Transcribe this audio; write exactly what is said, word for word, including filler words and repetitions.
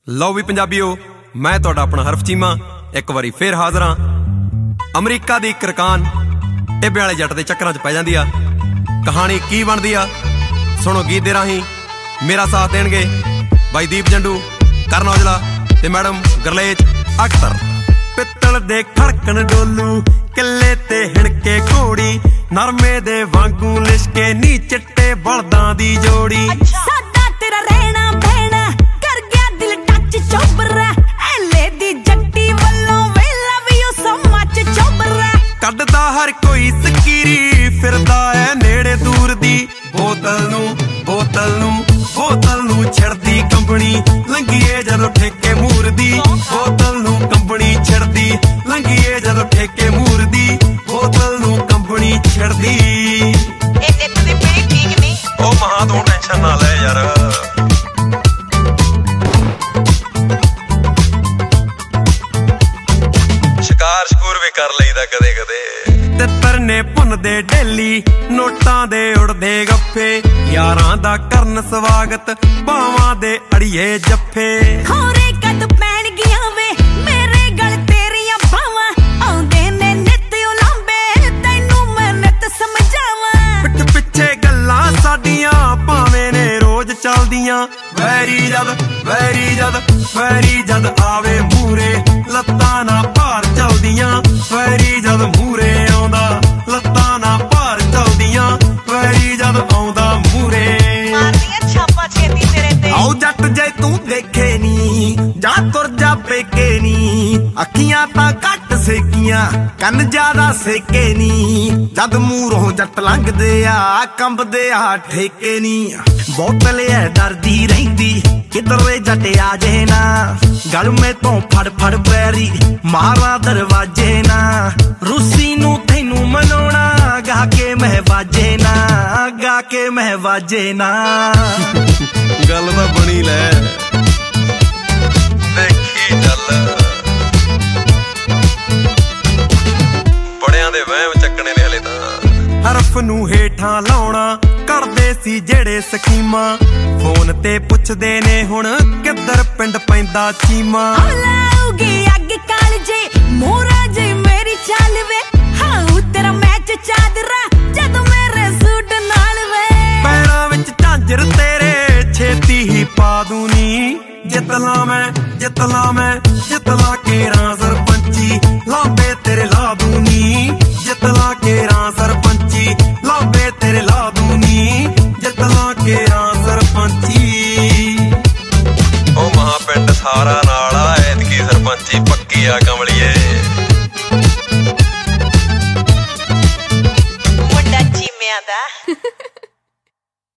ਲਓ ਵੀ ਪੰਜਾਬੀਓ, मैं तुहाडा अपना हरफ चीमा एक बारी फिर हाज़र हाँ। अमरीका दी करकान टिब्बे वाले जट दे चक्करां च पै जांदी आ। कहानी की बनदी आ सुनो गीत दे राहीं। मेरा साथ देणगे बाई दीप जंडू, करण औजला ते मैडम गरलेज अख्तर। पित्तल दे खड़कन डोलू किले ते हिणके घोड़ी, नरमे दे वांगू लिशके नी चिट्टे बलदां दी जोड़ी। सादा तेरा रहना बहना कर गया दिल टच चोबरा, एले दी जट्टी वल्लों वे लव यू सो मच चोबरा। कड्डदा हर कोई सकीरी फिरदा है नेड़े दूर दी, बोतल नू बोतल नू बोतल नू छड़दी कंबनी लंघीए जदों ठेके मूर दी। बोतल नू कंबनी छड़दी लंघीए जदों ठेके मूर दी, बोतल नू कंबनी छड़दी। ए ते ते मेरी ठीक नहीं ओ मां तू टेंशन ना ले यार, शिकार शकूर भी कर लईदा कदे कदे। तितर ने भुनदे डेली नोटां दे उड़दे गप्फे, यारां दा करन स्वागत बावां दे अड़िए जफ्फे। खोरे कद पैण गियां वे मेरे गल तेरियां बावां, आउंदे ने नित उलांबे तैनू मैं नित समझावां। पिठ पिछे गल्लां साडियां भावें ने रोज चलदियां, वैरी जद वैरी जद वैरी जद आवे मूरे लत्तां ना भार चलदियां। वैरी जद मूरे आउंदा लत्तां ना भार चलदियां, वैरी जद आउंदा मूरे मारदियां छापा छेती तेरे ते। आओ जट जे तू देखे नी जा तुर जा पेके नी, अखियां तां घट सेकियां कन ज्यादा सेके नी। जद मूरों जट लंघदे आ कंबदे आ ठेके नी, बोतल है डरदी रहिंदी किधरे जट आ जे ना। गल में तो फड़ फड़ पैरी मारा दरवाजे ना, रूसी नू तैनू मनाउणा गा के महवाजे ना, गा के महवाजे ना। गल तां बनी लै देखी चल, बड़ियां दे वहम चक्कने ने हले तां। हरफ नू हेठां लाउणा करदे सी जेड़े स्कीमां, फोन ते पुछदे ने हुण किधर पिंड पैंदा चीमा। लाऊगी अग कालजे मोरा जे मेरी चाल वे, हाऊ तेरा मैच चादरा जद मेरे सूट नाल वे। पैरां विच झांजर तेरे छेती ही पा दूनी, जितला मैं जितला मैं जितला केरां सरपंची लांबे तेरे ला दूनी। जितला केरां सरपंची लांबे तेरे ला दूनी, जितला केरां सरपंची। ओ महा पिंड सारा नाल आ ऐतकी सरपंची पक्की आ कमलिए। मुंडा चीमिਆਂ ਦਾ